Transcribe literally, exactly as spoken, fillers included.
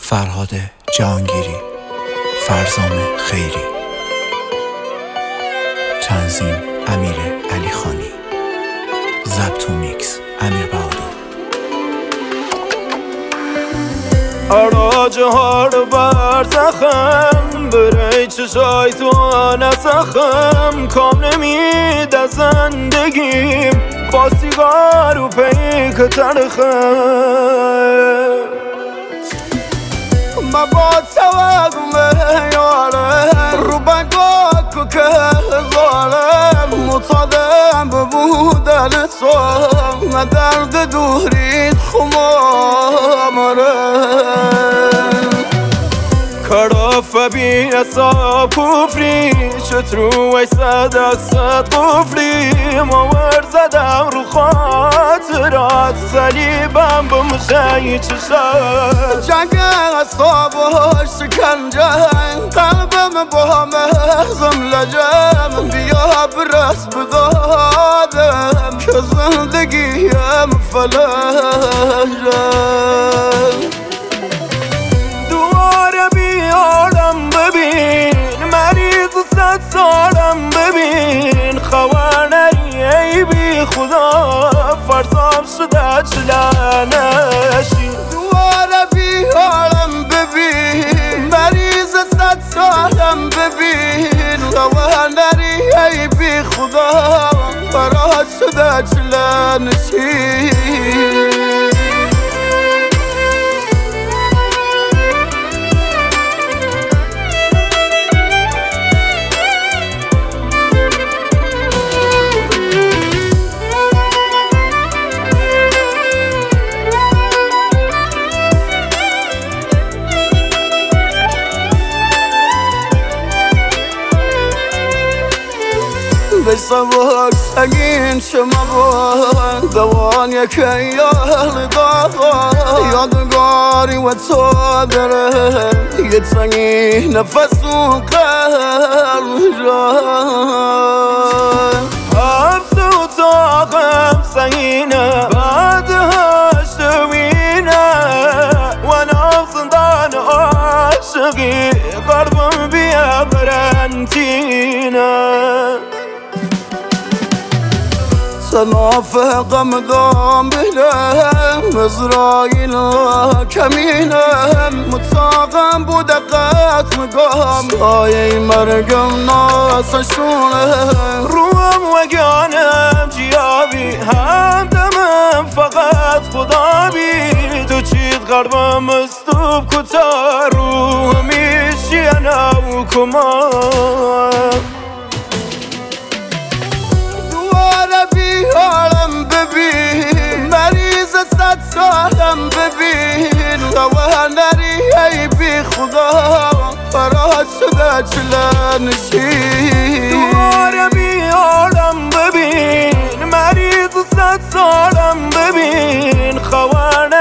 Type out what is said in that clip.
فرهاد جهانگیری، فرزام خیری، تنظیم امیر علیخانی، ضبط و میکس امیر بهادر. اراج هار بر زخم برای چشای تو نسخم، کام نمید از زندگیم با سیگار و پیک تلخم. ما با توقم یاره رو بگاه که ظالم مطادم ببودن تو، نه درد دورید خمامره کراف بی اصاب کفری شترو ای صدق صد قفلی ماور زدم رو خاطرات صلیبم به مشایی چشات جنگ اصاب و شکنجه قلبم با مهزم لجم بیا برس بدادم که زندگیم فلجم صد سالم ببین خوانری ای بی خدا فرزام شده چلانشی دواره بی حالم ببین مریض صد سالم ببین خوانری ای بی خدا فرزام شده چلانشی. بسوار سگین شما با دوان یکی یال داغا یادگاری و تو داره یه سنگی نفس و قلب جان حبس و طاقم سنگینه بعد هشتوینه و ناف زندان عاشقی قلبم بیا قرنطینه سنافقم دام بلم ازرائیل کمینم متاقم بود قط مقام آیه مرگم ناسشونه روم وگانم جیابی همدمم فقط خدا بی تو چید قلبم استوب کتا روح میشی انا و کمان حالم ببین مریض صد سالم ببین خوانری ای بی خدا فرات شده چلانشی دوباره بی حالم ببین مریض صد سالم ببین خوانری